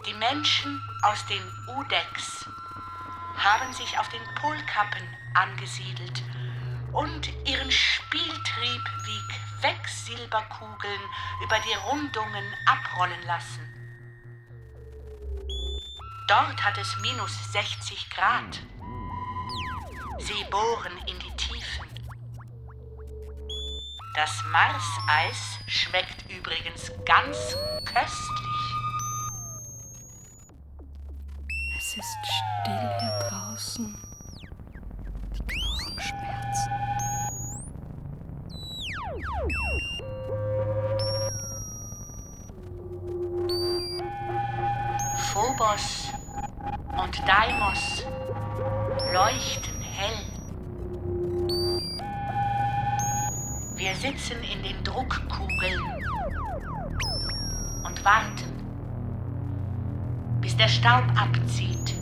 Die Menschen aus den Udecks haben sich auf den Polkappen angesiedelt und ihren Spieltrieb wie Quecksilberkugeln über die Rundungen abrollen lassen. Dort hat es minus 60 Grad. Sie bohren in die Tiefen. Das Marseis schmeckt übrigens ganz köstlich. Es ist still hier draußen. Die Knochen schmerzen. Phobos und Deimos leuchten hell. Wir sitzen in den Druckkugeln und warten, bis der Staub abzieht